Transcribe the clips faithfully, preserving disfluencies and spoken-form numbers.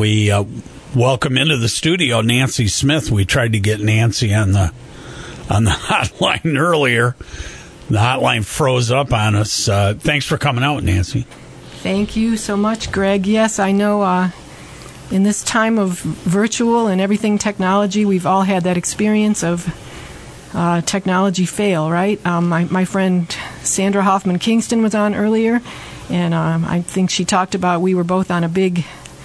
We uh, welcome into the studio Nancy Smith. We tried to get Nancy on the on the hotline earlier. The hotline froze up on us. Uh, thanks for coming out, Nancy. Thank you so much, Greg. Yes, I know uh, in this time of virtual and everything technology, we've all had that experience of uh, technology fail, right? Um, my, my friend Sandra Hoffman Kingston was on earlier, and um, I think she talked about we were both on a big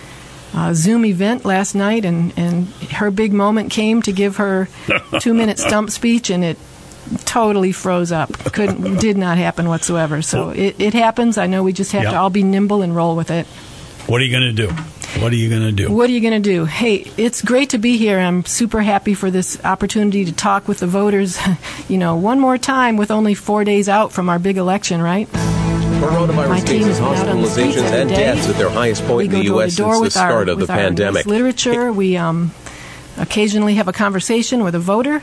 uh, Zoom event last night, and, and her big moment came to give her two-minute stump speech, and it totally froze up. Couldn't, did not happen whatsoever. So it, it happens. I know we just have yep. to all be nimble and roll with it. What are you going to do? What are you going to do? What are you going to do? Hey, it's great to be here. I'm super happy for this opportunity to talk with the voters, you know, one more time with only four days out from our big election, right? Coronavirus cases, hospitalizations, and deaths at their highest point in the U S since the start of the pandemic. Literature. We um, occasionally have a conversation with a voter.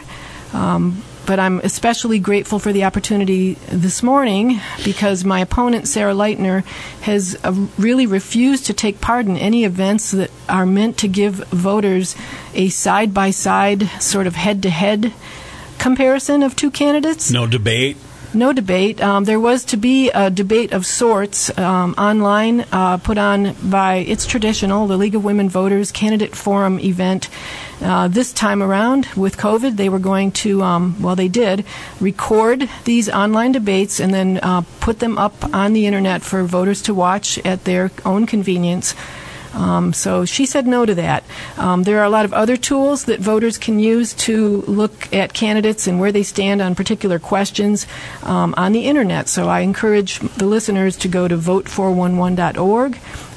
Um, But I'm especially grateful for the opportunity this morning because my opponent, Sarah Lightner, has uh, really refused to take part in any events that are meant to give voters a side-by-side, sort of head-to-head comparison of two candidates. No debate? No debate. Um, there was to be a debate of sorts um, online uh, put on by, it's traditional, the League of Women Voters Candidate Forum event. Uh, this time around, with COVID, they were going to, um, well, they did, record these online debates and then uh, put them up on the Internet for voters to watch at their own convenience. Um, so she said no to that. Um, there are a lot of other tools that voters can use to look at candidates and where they stand on particular questions um, on the Internet. So I encourage the listeners to go to vote four one one dot org,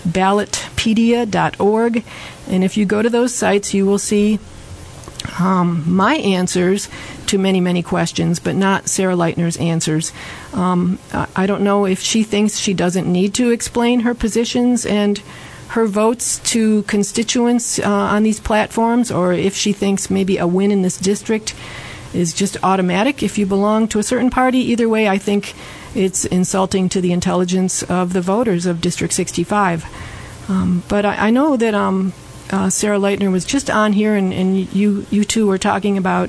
ballotpedia dot org, and if you go to those sites, you will see um, my answers to many, many questions, but not Sarah Lightner's answers. Um, I don't know if she thinks she doesn't need to explain her positions and her votes to constituents uh, on these platforms, or if she thinks maybe a win in this district is just automatic if you belong to a certain party. Either way, I think it's insulting to the intelligence of the voters of District sixty-five. Um, but I, I know that um, uh, Sarah Lightner was just on here, and, and you, you two were talking about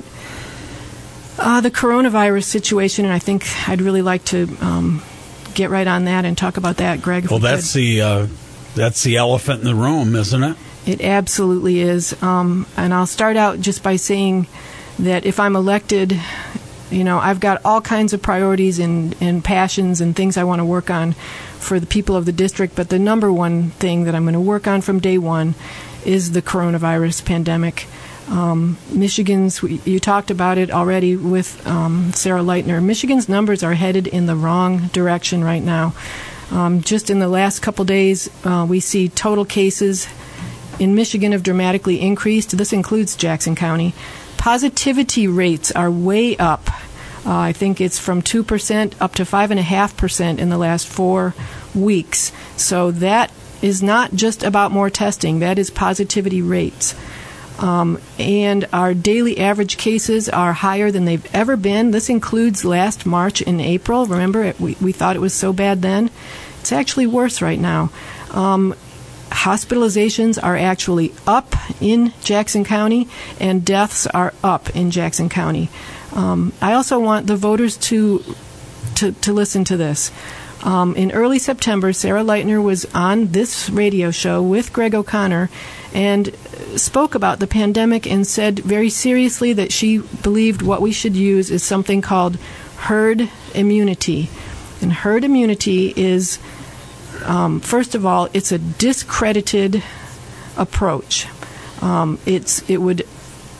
uh, the coronavirus situation, and I think I'd really like to um, get right on that and talk about that, Greg. Well, we that's could. the... Uh That's the elephant in the room, isn't it? It absolutely is. Um, and I'll start out just by saying that if I'm elected, you know, I've got all kinds of priorities and, and passions and things I want to work on for the people of the district. But the number one thing that I'm going to work on from day one is the coronavirus pandemic. Um, Michigan's, you talked about it already with um, Sarah Lightner. Michigan's numbers are headed in the wrong direction right now. Um, just in the last couple days, uh, we see total cases in Michigan have dramatically increased. This includes Jackson County. Positivity rates are way up. Uh, I think it's from two percent up to five point five percent in the last four weeks. So that is not just about more testing. That is positivity rates. Um, and our daily average cases are higher than they've ever been. This includes last March and April. Remember, it, we, we thought it was so bad then. It's actually worse right now. Um, hospitalizations are actually up in Jackson County, and deaths are up in Jackson County. Um, I also want the voters to to, to listen to this. Um, in early September, Sarah Lightner was on this radio show with Greg O'Connor and spoke about the pandemic and said very seriously that she believed what we should use is something called herd immunity. And herd immunity is, um, first of all, it's a discredited approach. Um, it's it would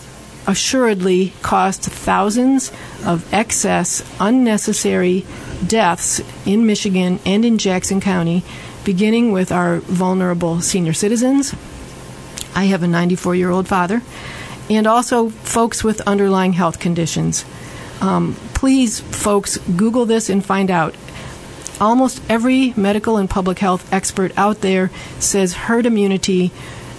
assuredly cost thousands of excess, unnecessary deaths in Michigan and in Jackson County, beginning with our vulnerable senior citizens. I have a ninety-four-year-old father, and also folks with underlying health conditions. Um, please, folks, Google this and find out. Almost every medical and public health expert out there says herd immunity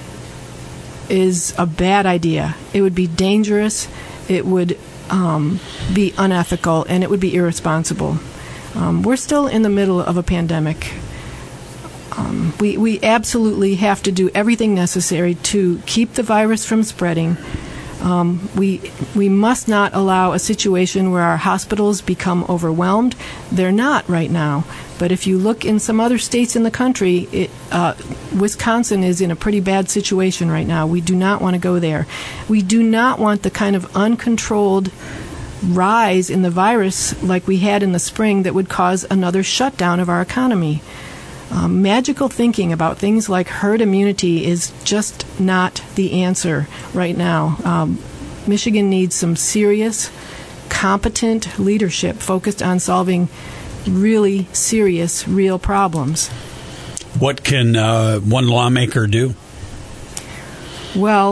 is a bad idea. It would be dangerous, it would um, be unethical, and it would be irresponsible. Um, we're still in the middle of a pandemic. Um, we, we absolutely have to do everything necessary to keep the virus from spreading. Um, we we must not allow a situation where our hospitals become overwhelmed. They're not right now. But if you look in some other states in the country, it, uh, Wisconsin is in a pretty bad situation right now. We do not want to go there. We do not want the kind of uncontrolled rise in the virus like we had in the spring that would cause another shutdown of our economy. Um, magical thinking about things like herd immunity is just not the answer right now. Um, Michigan needs some serious, competent leadership focused on solving really serious, real problems. What can uh, one lawmaker do? Well,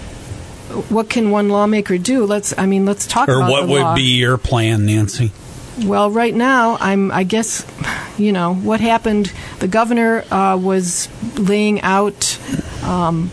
what can one lawmaker do? Let's, I mean, let's talk or about what the would law. be your plan, Nancy? Well, right now, I'm, I guess, you know, what happened, the governor uh, was laying out um,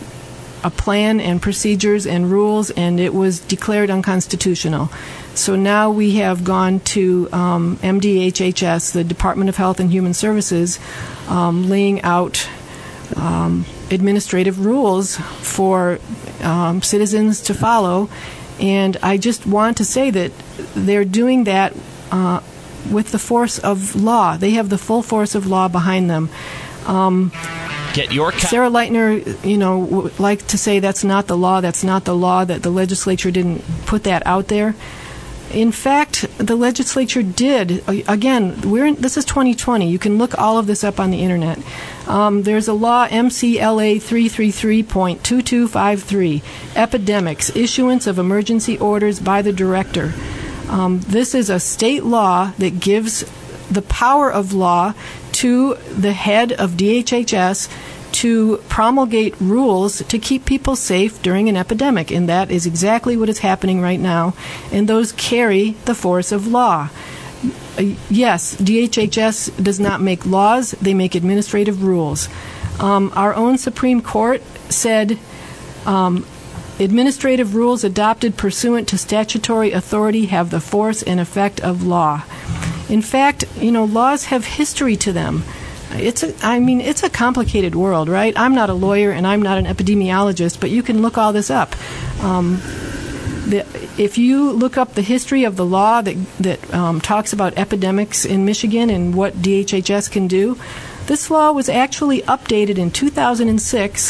a plan and procedures and rules, and it was declared unconstitutional. So now we have gone to um, M D H H S, the Department of Health and Human Services, um, laying out um, administrative rules for um, citizens to follow. And I just want to say that they're doing that uh, with the force of law. They have the full force of law behind them. Um, Get your ca- Sarah Leitner, you know, would like to say that's not the law, that's not the law, that the legislature didn't put that out there. In fact, the legislature did. Again, we're in, this is twenty twenty. You can look all of this up on the internet. Um, there's a law, M C L A three thirty-three point two two five three, Epidemics, Issuance of Emergency Orders by the Director. Um, this is a state law that gives the power of law to the head of D H H S to promulgate rules to keep people safe during an epidemic, and that is exactly what is happening right now, and those carry the force of law. Uh, yes, D H H S does not make laws, they make administrative rules. Um, our own Supreme Court said um, administrative rules adopted pursuant to statutory authority have the force and effect of law. In fact, you know, laws have history to them. It's a, I mean, it's a complicated world, right? I'm not a lawyer and I'm not an epidemiologist, but you can look all this up. Um, the, if you look up the history of the law that that um, talks about epidemics in Michigan and what D H H S can do, this law was actually updated in two thousand six.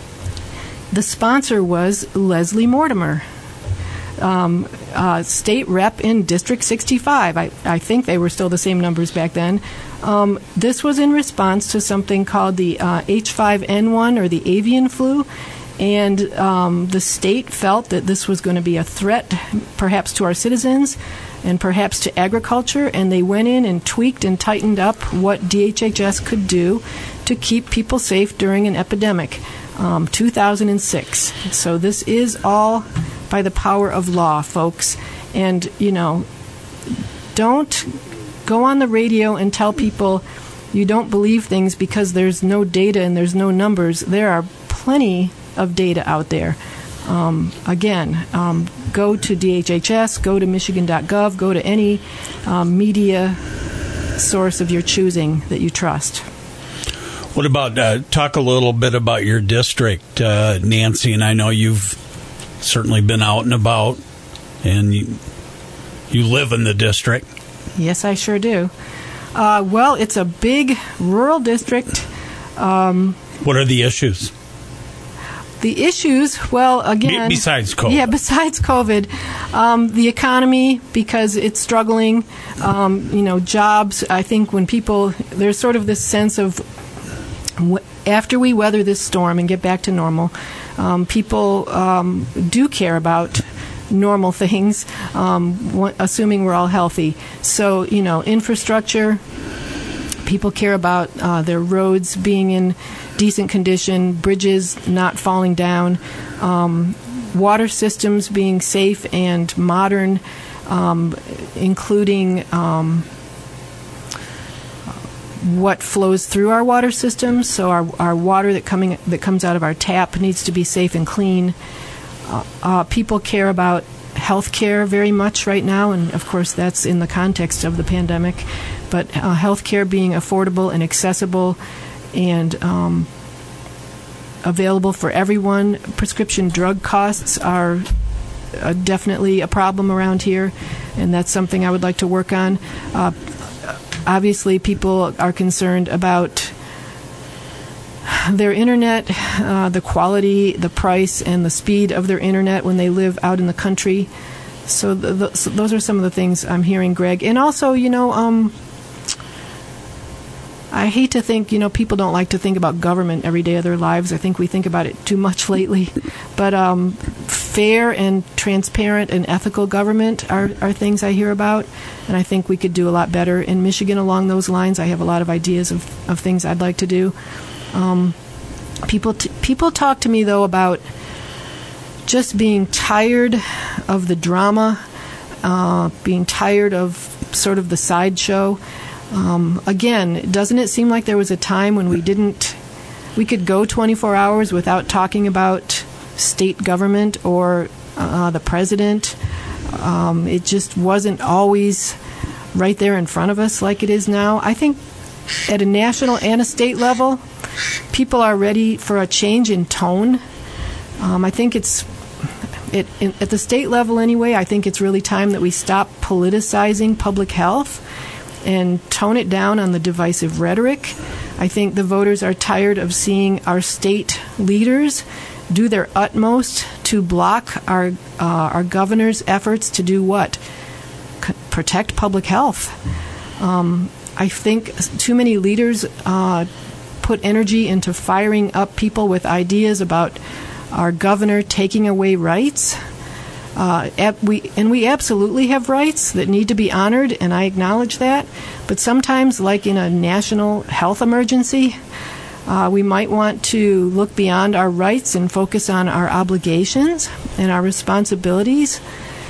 The sponsor was Leslie Mortimer, um, uh, state rep in District sixty-five. I, I think they were still the same numbers back then. Um, this was in response to something called the uh, H five N one or the avian flu, and um, the state felt that this was going to be a threat perhaps to our citizens and perhaps to agriculture, and they went in and tweaked and tightened up what D H H S could do to keep people safe during an epidemic. Um, two thousand six. So this is all by the power of law, folks. And, you know, don't go on the radio and tell people you don't believe things because there's no data and there's no numbers. There are plenty of data out there. Um, again, um, go to D H H S, go to michigan dot gov, go to any um, media source of your choosing that you trust. What about, uh, talk a little bit about your district, uh, Nancy, and I know you've certainly been out and about, and you, you live in the district. Yes, I sure do. Uh, well, it's a big rural district. Um, what are the issues? The issues, well, again... Be- besides COVID. Yeah, besides COVID. Um, the economy, because it's struggling. Um, you know, jobs, I think when people... There's sort of this sense of... After we weather this storm and get back to normal, um, people um, do care about normal things, um, w- assuming we're all healthy. So, you know, infrastructure, people care about uh, their roads being in decent condition, bridges not falling down, um, water systems being safe and modern, um, including... Um, what flows through our water systems. So our our water that coming that comes out of our tap needs to be safe and clean. Uh, uh, people care about health care very much right now, and of course that's in the context of the pandemic. But uh, health care being affordable and accessible and um, available for everyone. Prescription drug costs are uh, definitely a problem around here, and that's something I would like to work on. Uh, obviously, people are concerned about their internet, uh, the quality, the price, and the speed of their internet when they live out in the country. So, the, the, so those are some of the things I'm hearing, Greg. And also, you know, um, I hate to think, you know, people don't like to think about government every day of their lives. I think we think about it too much lately. But um, fair and transparent and ethical government are, are things I hear about, and I think we could do a lot better in Michigan along those lines. I have a lot of ideas of, of things I'd like to do. Um, people t- people talk to me, though, about just being tired of the drama, uh, being tired of sort of the sideshow. Um, again, doesn't it seem like there was a time when we didn't, we could go twenty-four hours without talking about state government or uh, the president? Um, it just wasn't always right there in front of us like it is now. I think at a national and a state level, people are ready for a change in tone. Um, I think it's, it, in, at the state level anyway, I think it's really time that we stop politicizing public health and tone it down on the divisive rhetoric. I think the voters are tired of seeing our state leaders do their utmost to block our uh, our governor's efforts to do what? C- protect public health. Um, I think too many leaders uh, put energy into firing up people with ideas about our governor taking away rights. Uh, ab- we and we absolutely have rights that need to be honored, and I acknowledge that. But sometimes, like in a national health emergency, uh, we might want to look beyond our rights and focus on our obligations and our responsibilities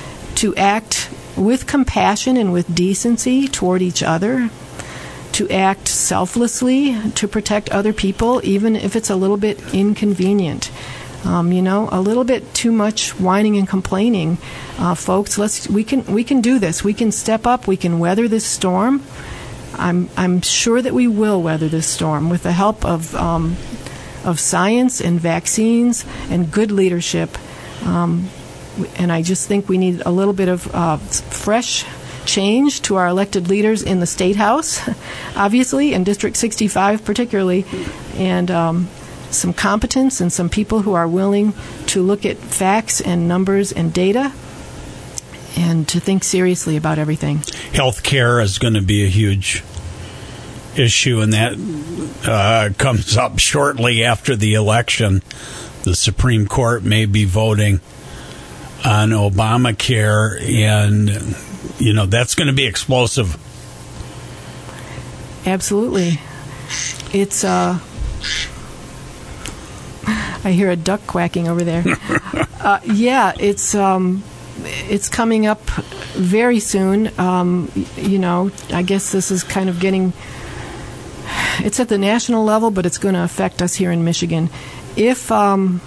to act with compassion and with decency toward each other, to act selflessly to protect other people, even if it's a little bit inconvenient. Um, you know, a little bit too much whining and complaining, uh, folks. Let's we can we can do this. We can step up. We can weather this storm. I'm I'm sure that we will weather this storm with the help of um, of science and vaccines and good leadership. Um, and I just think we need a little bit of uh, fresh change to our elected leaders in the State House, obviously, and District sixty-five particularly, and. Um, some competence and some people who are willing to look at facts and numbers and data and to think seriously about everything. Healthcare is going to be a huge issue, and that uh, comes up shortly after the election. The Supreme Court may be voting on Obamacare, and, you know, that's going to be explosive. Absolutely. It's... Uh, I hear a duck quacking over there. uh, yeah, it's um, it's coming up very soon. Um, you know, I guess this is kind of getting. It's at the national level, but it's going to affect us here in Michigan. If um,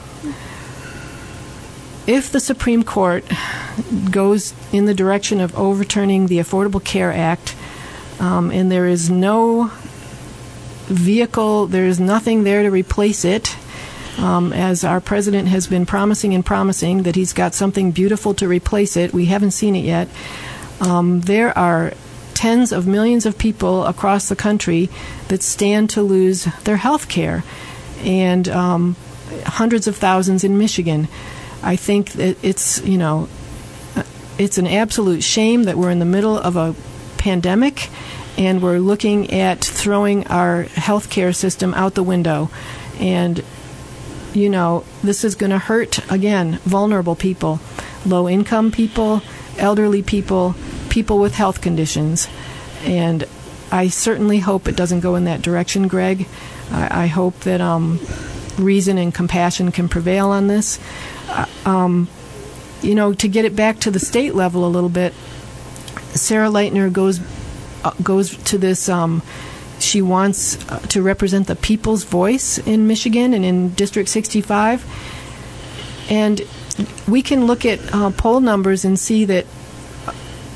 if the Supreme Court goes in the direction of overturning the Affordable Care Act, um, and there is no vehicle, there is nothing there to replace it. Um, as our president has been promising and promising that he's got something beautiful to replace it. We haven't seen it yet. Um, there are tens of millions of people across the country that stand to lose their health care, and um, hundreds of thousands in Michigan. I think that it's, you know, it's an absolute shame that we're in the middle of a pandemic and we're looking at throwing our health care system out the window. And you know, this is going to hurt, again, vulnerable people, low-income people, elderly people, people with health conditions. And I certainly hope it doesn't go in that direction, Greg. I, I hope that um, reason and compassion can prevail on this. Uh, um, you know, to get it back to the state level a little bit, Sarah Leitner goes, uh, goes to this... Um, She wants uh, to represent the people's voice in Michigan and in District sixty-five. And we can look at uh, poll numbers and see that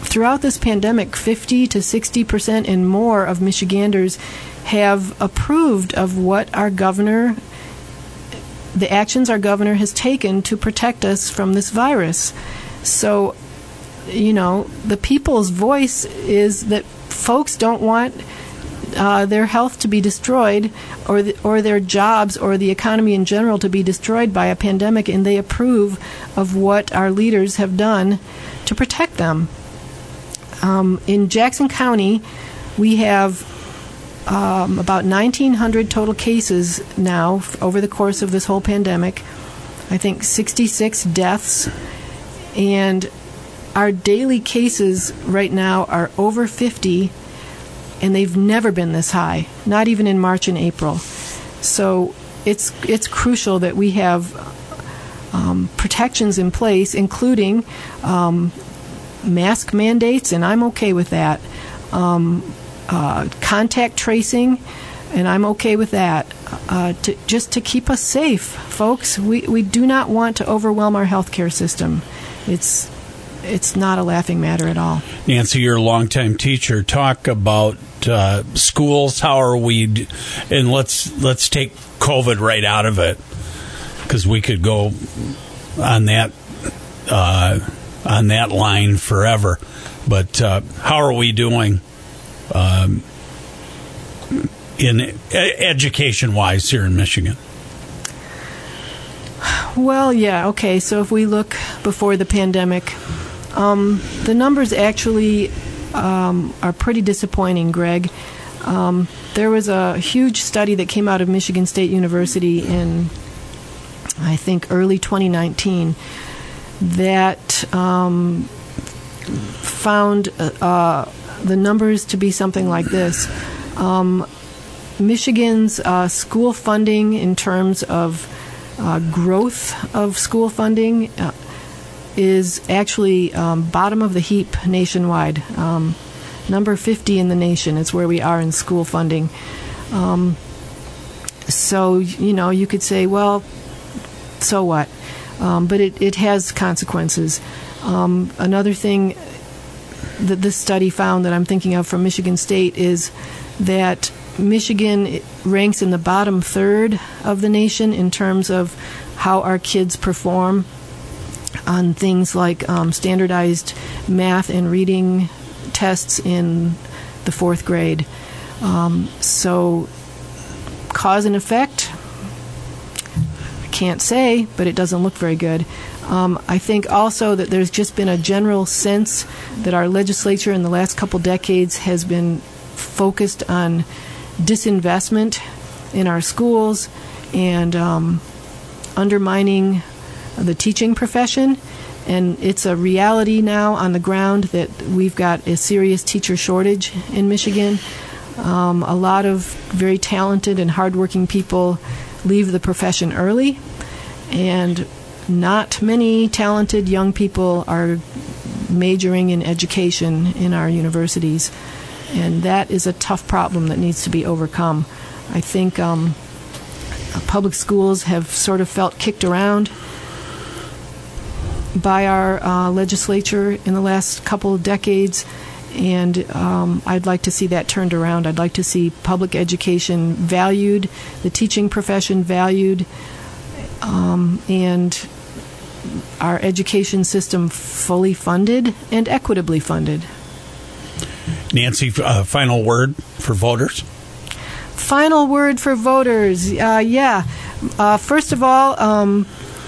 throughout this pandemic, fifty to sixty percent and more of Michiganders have approved of what our governor, the actions our governor has taken to protect us from this virus. So, you know, the people's voice is that folks don't want uh, their health to be destroyed, or the, or their jobs or the economy in general to be destroyed by a pandemic, and they approve of what our leaders have done to protect them. Um, in Jackson County, we have um, about nineteen hundred total cases now f- over the course of this whole pandemic. I think sixty-six deaths, and our daily cases right now are over fifty, and they've never been this high, not even in March and April. So it's it's crucial that we have um, protections in place, including um, mask mandates, and I'm okay with that. Um, uh, contact tracing, and I'm okay with that. Uh, to, just to keep us safe, folks. We we do not want to overwhelm our healthcare system. It's it's not a laughing matter at all. Nancy, you're a longtime teacher. Talk about uh, schools. How are we? D- and let's let's take COVID right out of it, because we could go on that uh, on that line forever. But uh, how are we doing um, in e- education-wise here in Michigan? Well, yeah, okay. So if we look before the pandemic, um, the numbers actually um, are pretty disappointing, Greg. Um, there was a huge study that came out of Michigan State University in, I think, early twenty nineteen that um, found uh, the numbers to be something like this. Um, Michigan's uh, school funding in terms of uh, growth of school funding uh, is actually um, bottom of the heap nationwide. Um, number fifty in the nation is where we are in school funding. Um, so, you know, you could say, well, so what? Um, but it, it has consequences. Um, another thing that this study found that I'm thinking of from Michigan State is that Michigan ranks in the bottom third of the nation in terms of how our kids perform on things like um, standardized math and reading tests in the fourth grade. Um, so cause and effect, I can't say, but it doesn't look very good. Um, I think also that there's just been a general sense that our legislature in the last couple decades has been focused on disinvestment in our schools and um, undermining the teaching profession. And it's a reality now on the ground that we've got a serious teacher shortage in Michigan. Um, a lot of very talented and hardworking people leave the profession early, and not many talented young people are majoring in education in our universities. And that is a tough problem that needs to be overcome. I think um, public schools have sort of felt kicked around by our uh, legislature in the last couple of decades, and um, I'd like to see that turned around. I'd like to see public education valued, the teaching profession valued, um, and our education system fully funded and equitably funded. Nancy, uh, final word for voters? Final word for voters. Uh, yeah. Uh, first of all, um,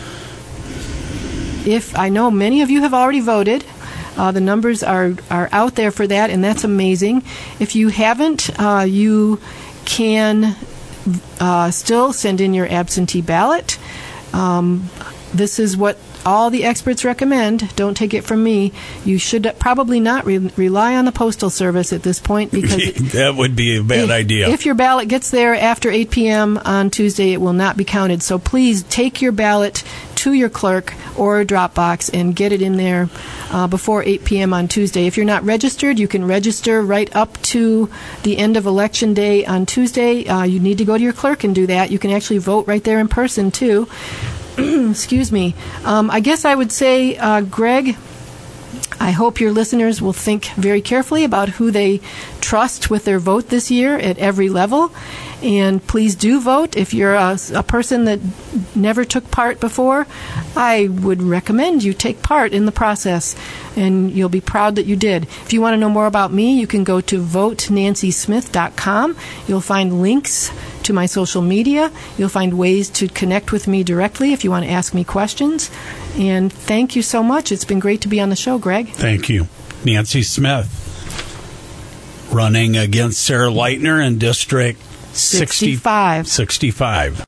if I know many of you have already voted, uh, the numbers are, are out there for that, and that's amazing. If you haven't, uh, you can uh, still send in your absentee ballot. Um, this is what all the experts recommend. Don't take it from me. You should probably not re- rely on the Postal Service at this point, because that would be a bad if, idea. If your ballot gets there after eight p.m. on Tuesday, it will not be counted. So please take your ballot to your clerk or a drop box and get it in there uh, before eight p.m. on Tuesday. If you're not registered, you can register right up to the end of Election Day on Tuesday. Uh, you need to go to your clerk and do that. You can actually vote right there in person, too. Excuse me. Um, I guess I would say, uh, Greg, I hope your listeners will think very carefully about who they trust with their vote this year at every level. And please do vote. If you're a, a person that never took part before, I would recommend you take part in the process, and you'll be proud that you did. If you want to know more about me, you can go to vote nancy smith dot com. You'll find links to my social media. You'll find ways to connect with me directly if you want to ask me questions. And thank you so much. It's been great to be on the show, Greg. Thank you. Nancy Smith, running against Sarah Leitner in District sixty-five. sixty-five.